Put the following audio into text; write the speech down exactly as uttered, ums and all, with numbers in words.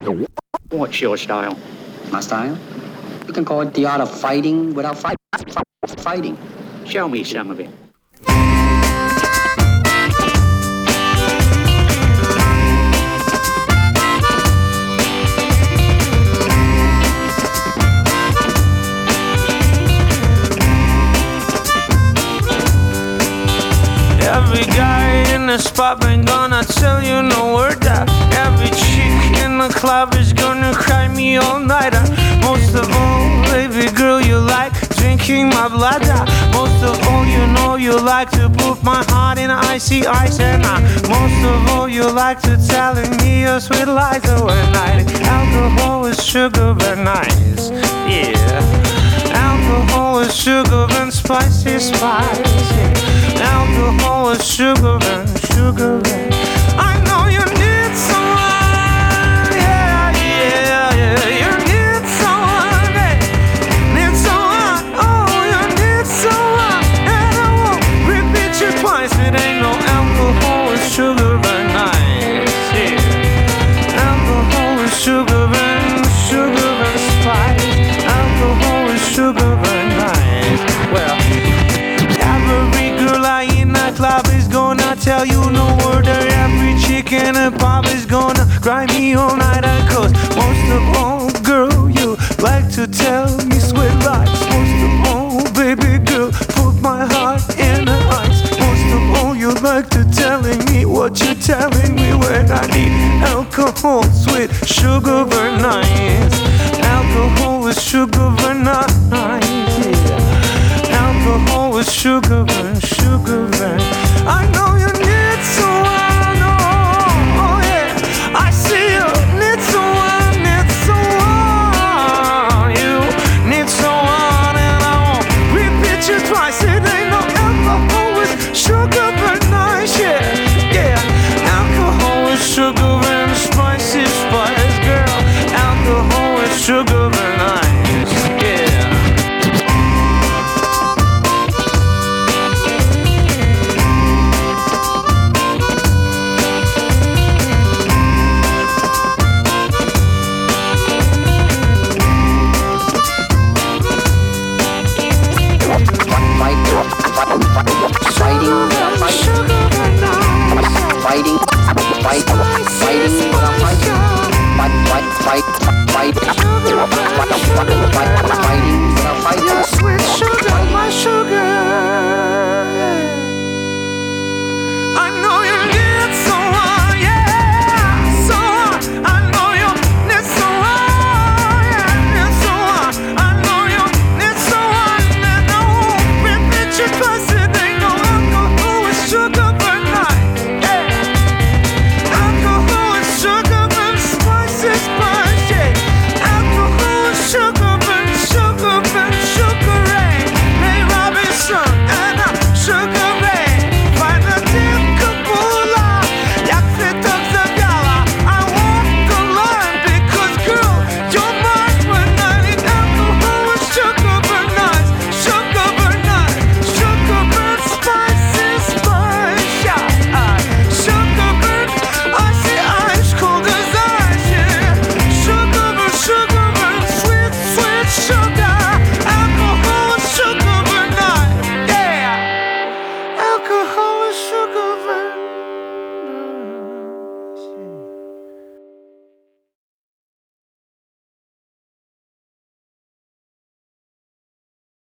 What's your style? My style? You can call it the art of fighting without fight, fighting. Show me some of it. Every guy in the spot ain't gonna tell you no word that. Every chick in the club is gonna cry me all night. Most of all, baby girl, you like drinking my blood. Most of all, you know you like to put my heart in icy ice. And uh, most of all, you like to telling me your sweet lies at night. Alcohol is sugar and nice, yeah. Alcohol is sugar and spicy spice, yeah. Alcohol is sugar and sugar and I know you need someone, yeah, yeah, yeah. You need someone, hey. Need someone, oh, you need someone. And I won't repeat you twice. It ain't no alcohol, it's sugar and ice, yeah. Alcohol is sugar and sugar and spice. Alcohol is sugar and ice. Well, every girl I in the club is gonna tell you no word. Every chick in the pub is gonna cry me all night. Cause most of all, girl, you like to tell me sweet lies. Most of all, baby girl, put my heart in the ice. Most of all, you like to telling me what you're telling me when I need alcohol, sweet sugar very nice. Alcohol is sugar very nice, yeah. Alcohol is sugar and sugar and I know you need